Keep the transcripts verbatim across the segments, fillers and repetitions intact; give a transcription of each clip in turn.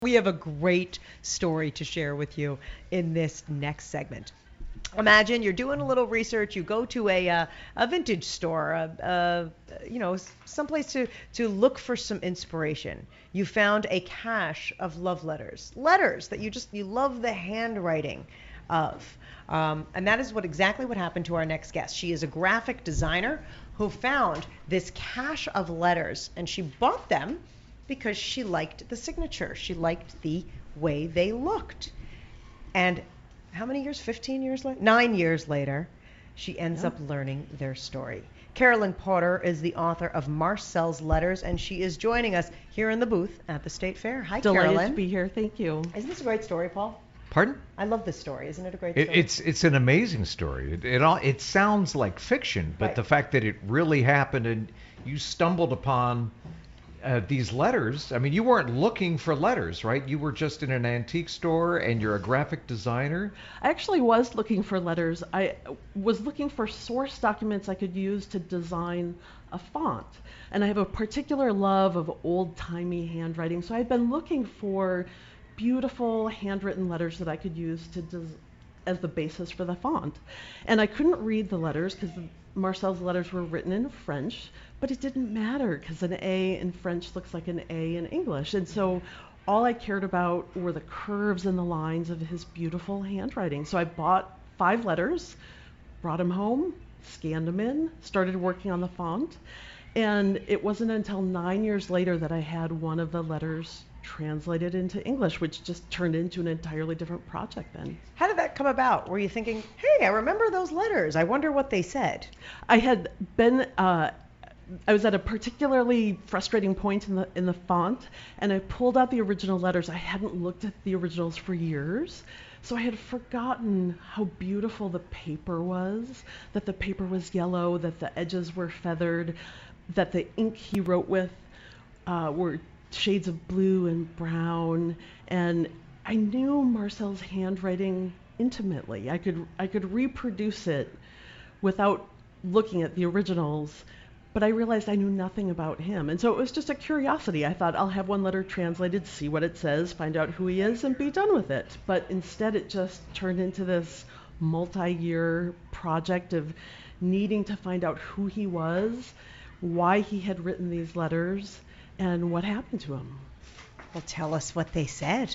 We have a great story to share with you in this next segment. Imagine you're doing a little research. You go to a uh, a vintage store, a, a, you know, someplace to to look for some inspiration. You found a cache of love letters, letters that you just you love the handwriting of. Um, and that is what exactly what happened to our next guest. She is a graphic designer who found this cache of letters, and she bought them because she liked the signature. She liked the way they looked. And how many years? fifteen years later? Nine years later, she ends Yeah. up learning their story. Carolyn Porter is the author of Marcel's Letters, and she is joining us here in the booth at the State Fair. Hi, Delighted Carolyn. to be here. Thank you. Isn't this a great story, Paul? Pardon? I love this story. Isn't it a great It, story? it's it's an amazing story. It it, all, it sounds like fiction, but Right. the fact that it really happened and you stumbled upon uh, these letters. I mean, you weren't looking for letters, right? You were just in an antique store, and you're a graphic designer. I actually was looking for letters. I was looking for source documents I could use to design a font. And I have a particular love of old-timey handwriting, so I've been looking for beautiful handwritten letters that I could use to des- as the basis for the font. And I couldn't read the letters because Marcel's letters were written in French, but it didn't matter because an A in French looks like an A in English. And so all I cared about were the curves and the lines of his beautiful handwriting. So I bought five letters, brought them home, scanned them in, started working on the font. And it wasn't until nine years later that I had one of the letters translated into English, which just turned into an entirely different project then. How did that come about? Were you thinking, hey, I remember those letters. I wonder what they said? I had been, uh, I was at a particularly frustrating point in the in the font, and I pulled out the original letters. I hadn't looked at the originals for years, so I had forgotten how beautiful the paper was, that the paper was yellow, that the edges were feathered, that the ink he wrote with uh, were shades of blue and brown, and I knew Marcel's handwriting intimately. I could I could reproduce it without looking at the originals, but I realized I knew nothing about him. And so it was just a curiosity. I thought I'll have one letter translated, see what it says, find out who he is, and be done with it. But instead it just turned into this multi-year project of needing to find out who he was, why he had written these letters, and what happened to him. Well, tell us what they said.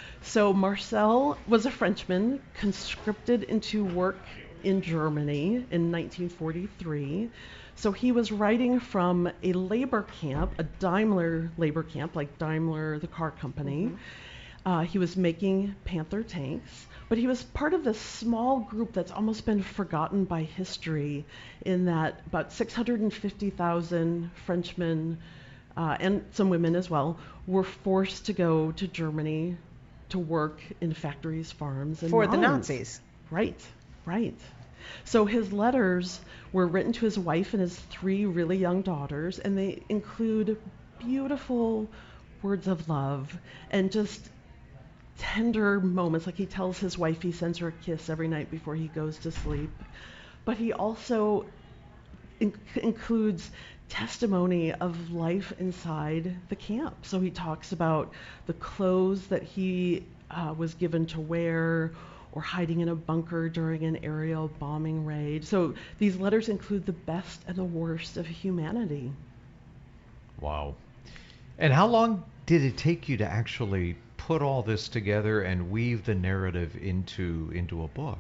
So Marcel was a Frenchman, conscripted into work in Germany in nineteen forty-three. So he was writing from a labor camp, a Daimler labor camp, like Daimler, the car company. Mm-hmm. Uh, he was making Panther tanks, but he was part of this small group that's almost been forgotten by history, in that about six hundred fifty thousand Frenchmen, uh, and some women as well, were forced to go to Germany to work in factories, farms, and For the mines. Nazis. Right, right. So his letters were written to his wife and his three really young daughters, and they include beautiful words of love and just tender moments. Like he tells his wife he sends her a kiss every night before he goes to sleep. But he also in- includes testimony of life inside the camp. So he talks about the clothes that he uh, was given to wear, or hiding in a bunker during an aerial bombing raid. So these letters include the best and the worst of humanity. Wow. And how long did it take you to actually put all this together and weave the narrative into into a book?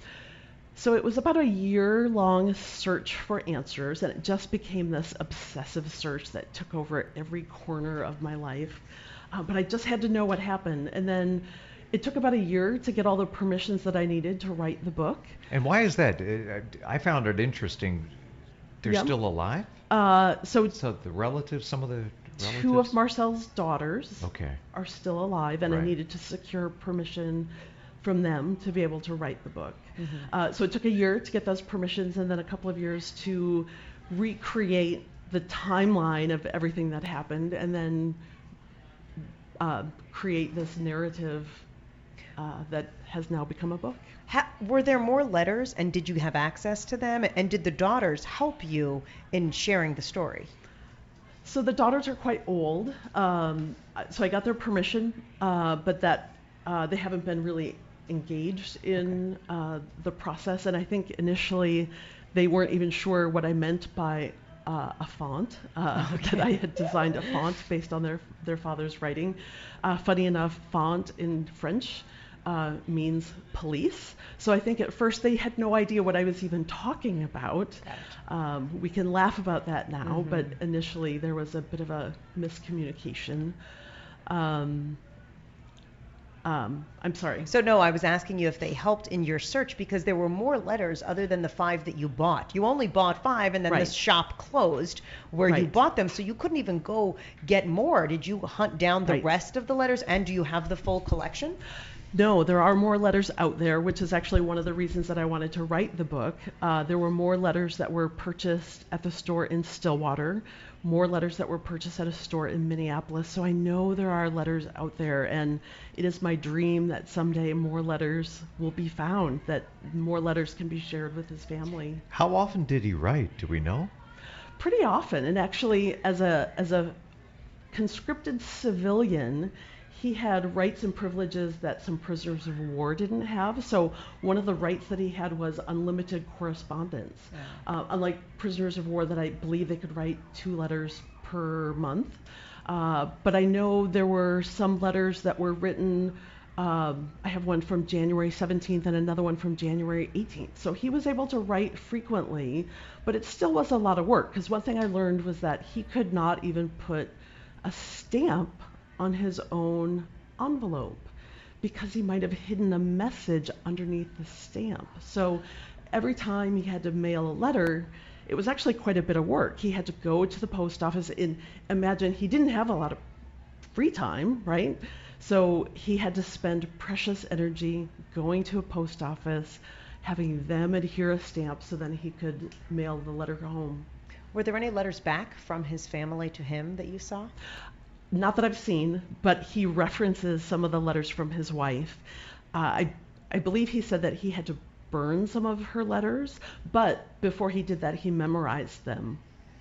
So it was about a year-long search for answers, and it just became this obsessive search that took over every corner of my life. Uh, but I just had to know what happened. And then it took about a year to get all the permissions that I needed to write the book. And why is that? Uh, I found it interesting. They're Yep. still alive? Uh, so So the relatives, some of the relatives? two of Marcel's daughters Okay. are still alive, and I Right. needed to secure permission from them to be able to write the book. Mm-hmm. Uh, so it took a year to get those permissions, and then a couple of years to recreate the timeline of everything that happened, and then uh, create this narrative uh, that has now become a book. Ha- were there more letters, and did you have access to them? And did the daughters help you in sharing the story? So the daughters are quite old, um, so I got their permission, uh, but that uh, they haven't been really engaged in uh, the process, and I think initially they weren't even sure what I meant by uh, a font, uh, Okay. that I had designed a font based on their their father's writing. Uh, funny enough, font in French uh, means police, so I think at first they had no idea what I was even talking about. Got it. Um, we can laugh about that now, Mhm. but initially there was a bit of a miscommunication. Um, um, I'm sorry. So no, I was asking you if they helped in your search because there were more letters other than the five that you bought. You only bought five, and then Right. this shop closed where you Right. bought them, so you couldn't even go get more. Did you hunt down the Right. rest of the letters, and do you have the full collection? No, there are more letters out there, which is actually one of the reasons that I wanted to write the book. Uh, there were more letters that were purchased at the store in Stillwater, more letters that were purchased at a store in Minneapolis. So I know there are letters out there, and it is my dream that someday more letters will be found, that more letters can be shared with his family. How often did he write? Do we know? Pretty often, and actually, as a as a conscripted civilian, he had rights and privileges that some prisoners of war didn't have. So one of the rights that he had was unlimited correspondence. Uh, unlike prisoners of war that I believe they could write two letters per month. Uh, but I know there were some letters that were written. Um, I have one from January seventeenth and another one from January eighteenth. So he was able to write frequently, but it still was a lot of work, because one thing I learned was that he could not even put a stamp on his own envelope because he might have hidden a message underneath the stamp. So every time he had to mail a letter, it was actually quite a bit of work. He had to go to the post office, and imagine he didn't have a lot of free time, right? So he had to spend precious energy going to a post office, having them adhere a stamp so then he could mail the letter home. Were there any letters back from his family to him that you saw? Not that I've seen, but he references some of the letters from his wife. Uh, I, I believe he said that he had to burn some of her letters, but before he did that, he memorized them.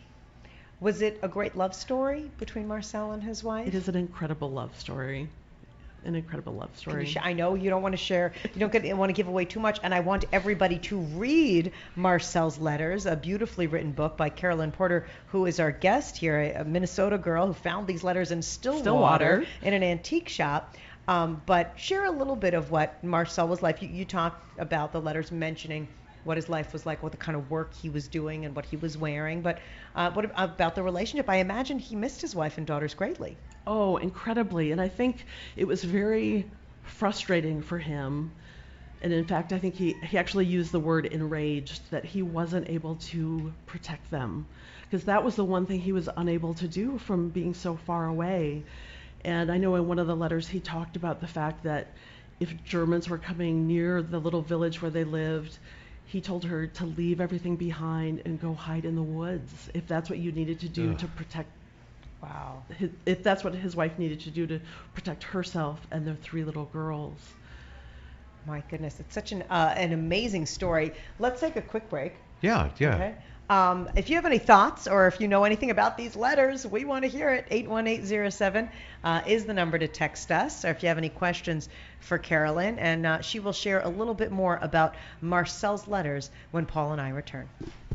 Was it a great love story between Marcel and his wife? It is an incredible love story. An incredible love Can story. you sh- I know you don't want to share, you don't get, want to give away too much, and I want everybody to read Marcel's Letters, a beautifully written book by Carolyn Porter, who is our guest here, a, a Minnesota girl who found these letters in Stillwater, Stillwater. in an antique shop. Um, but share a little bit of what Marcel was like. You, you talked about the letters mentioning what his life was like, what the kind of work he was doing and what he was wearing. But uh, what about the relationship? I imagine he missed his wife and daughters greatly. Oh, incredibly. And I think it was very frustrating for him. And in fact, I think he, he actually used the word enraged, that he wasn't able to protect them. Because that was the one thing he was unable to do from being so far away. And I know in one of the letters he talked about the fact that if Germans were coming near the little village where they lived, he told her to leave everything behind and go hide in the woods, if that's what you needed to do Ugh. to protect, Wow. his, if that's what his wife needed to do to protect herself and their three little girls. My goodness, it's such an uh, an amazing story. Let's take a quick break. Yeah, yeah. Okay. Um, if you have any thoughts or if you know anything about these letters, we want to hear it. eight one eight zero seven uh, is the number to text us, or if you have any questions for Carolyn, and uh, she will share a little bit more about Marcel's letters when Paul and I return.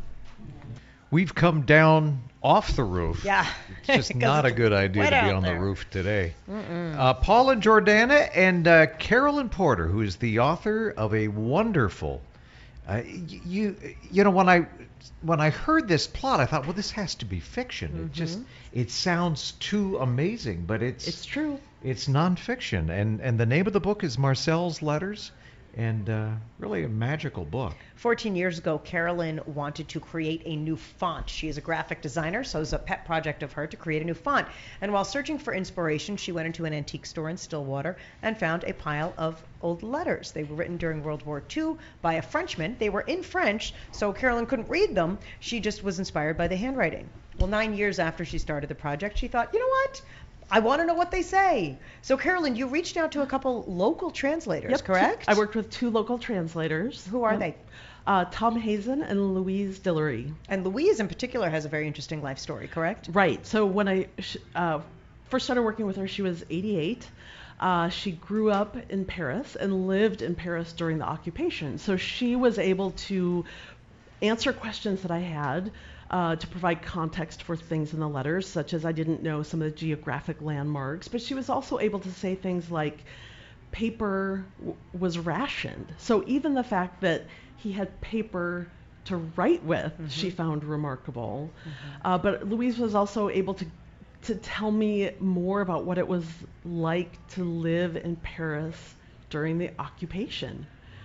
We've come down off the roof. Yeah. It's just 'Cause not a it's good idea wet to be out on there. the roof today. Uh, Paul and Jordana and uh, Carolyn Porter, who is the author of a wonderful. Uh, y- you you know when I when I heard this plot, I thought, well, this has to be fiction. It just it sounds too amazing, but it's It's true. it's nonfiction, and and the name of the book is Marcel's Letters, and uh, really a magical book. fourteen years ago, Carolyn wanted to create a new font. She is a graphic designer, so it was a pet project of her to create a new font. And while searching for inspiration, she went into an antique store in Stillwater and found a pile of old letters. They were written during World War Two by a Frenchman. They were in French, so Carolyn couldn't read them. She just was inspired by the handwriting. Well, nine years after she started the project, she thought, you know what? I want to know what they say. So, Carolyn, you reached out to a couple local translators, Yep, two- correct? I worked with two local translators. Who are Yep. they? Uh, Tom Hazen and Louise Dillery. And Louise in particular has a very interesting life story, correct? Right. So when I sh- uh, first started working with her, she was eighty-eight. Uh, she grew up in Paris and lived in Paris during the occupation. So she was able to answer questions that I had, uh, to provide context for things in the letters, such as I didn't know some of the geographic landmarks, but she was also able to say things like paper w- was rationed. So even the fact that he had paper to write with, mm-hmm. she found remarkable. Mm-hmm. Uh, but Louise was also able to to tell me more about what it was like to live in Paris during the occupation.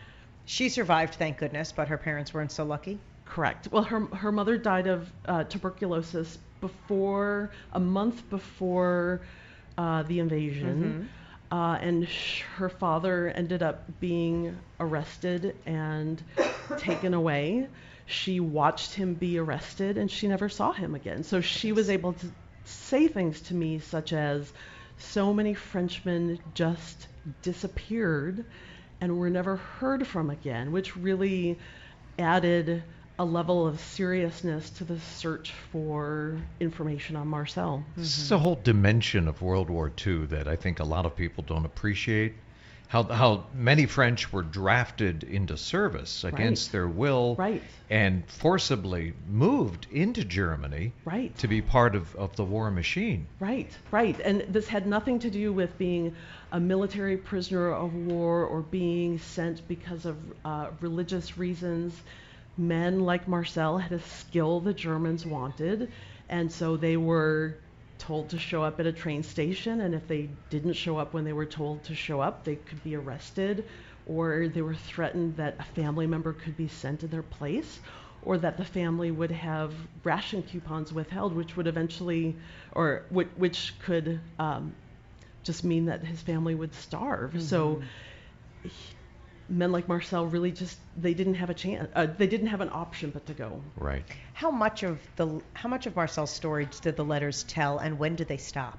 She survived, thank goodness, but her parents weren't so lucky. Correct. Well, her her mother died of uh, tuberculosis before a month before uh, the invasion, mm-hmm. uh, and sh- her father ended up being arrested and taken away. She watched him be arrested, and she never saw him again. So she was able to say things to me such as, so many Frenchmen just disappeared and were never heard from again, which really added a level of seriousness to the search for information on Marcel. This is a whole dimension of World War Two that I think a lot of people don't appreciate. How, how many French were drafted into service against right. their will right. and forcibly moved into Germany right. to be part of, of the war machine. Right, right. And this had nothing to do with being a military prisoner of war or being sent because of uh, religious reasons. Men like Marcel had a skill the Germans wanted, and so they were told to show up at a train station, and if they didn't show up when they were told to show up, they could be arrested, or they were threatened that a family member could be sent in their place, or that the family would have ration coupons withheld, which would eventually, or which, which could um, just mean that his family would starve. Mm-hmm. So he, men like Marcel really just, they didn't have a chance, uh, they didn't have an option but to go. Right. How much of the how much of Marcel's story did the letters tell, and when did they stop?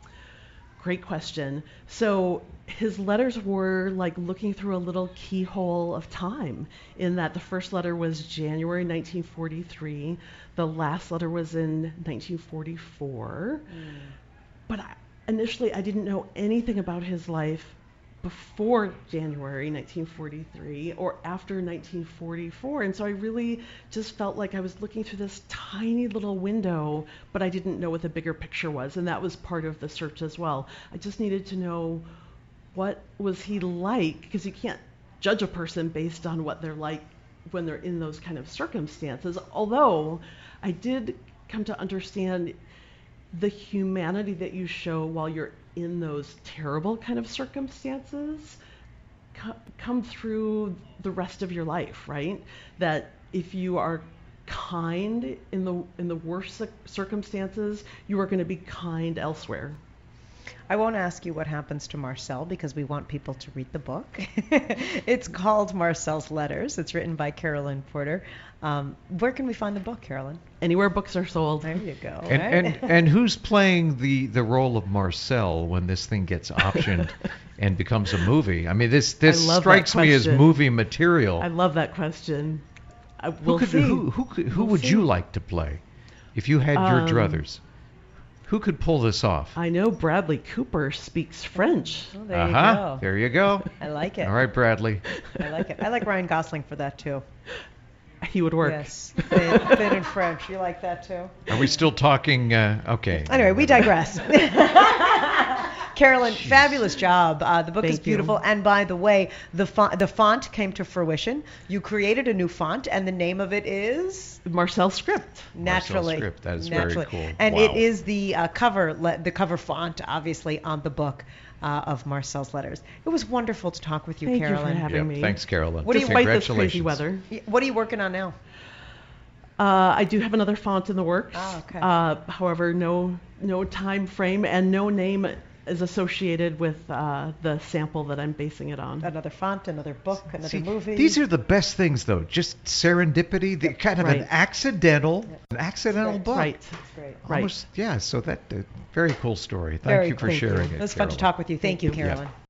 Great question. So his letters were like looking through a little keyhole of time, in that the first letter was January nineteen forty-three, the last letter was in nineteen forty-four. Mm. But I, initially I didn't know anything about his life before January nineteen forty-three or after nineteen forty-four, and so I really just felt like I was looking through this tiny little window, but I didn't know what the bigger picture was, and that was part of the search as well. I just needed to know, what was he like, because you can't judge a person based on what they're like when they're in those kind of circumstances, although I did come to understand the humanity that you show while you're in those terrible kind of circumstances co- come through the rest of your life, right? That if you are kind in the in the worst circumstances, you are going to be kind elsewhere. I won't ask you what happens to Marcel because we want people to read the book. It's called Marcel's Letters. It's written by Carolyn Porter. Um, where can we find the book, Carolyn? Anywhere books are sold. There you go. And right? and, and who's playing the, the role of Marcel when this thing gets optioned and becomes a movie? I mean, this this strikes me as movie material. I love that question. I, who we'll could, see. Who who, could, who we'll would see. you like to play if you had your um, druthers? Who could pull this off? I know Bradley Cooper speaks French. Oh, there uh-huh. you go. There you go. I like it. All right, Bradley. I like it. I like Ryan Gosling for that too. He would work. Yes. Thin, thin and French. You like that too? Are we still talking? Uh, okay. Anyway, we digress. Carolyn, Jeez. Fabulous job. Uh, the book Thank is beautiful. You. And by the way, the, font, the font came to fruition. You created a new font, and the name of it is? Marcel Script. Naturally. Marcel Script. That is Naturally. very cool. And wow. it is the uh, cover, le- the cover font, obviously, on the book uh, of Marcel's Letters. It was wonderful to talk with you, Thank Carolyn. Thank you for having yep. me. Thanks, Carolyn. What do you Despite this crazy weather. What are you working on now? Uh, I do have another font in the works. Oh, okay. Uh, however, no no time frame and no name is associated with uh, the sample that I'm basing it on. Another font, another book, another See, movie. These are the best things, though. Just serendipity, the kind of right. an accidental, Yep. an accidental Right. book. Right. That's great. Right. Almost, yeah. So that uh, very cool story. Thank Very you for cool. sharing Thank you. it. It was fun to Carolyn. talk with you. Thank, Thank you, you. Carolyn. Yep.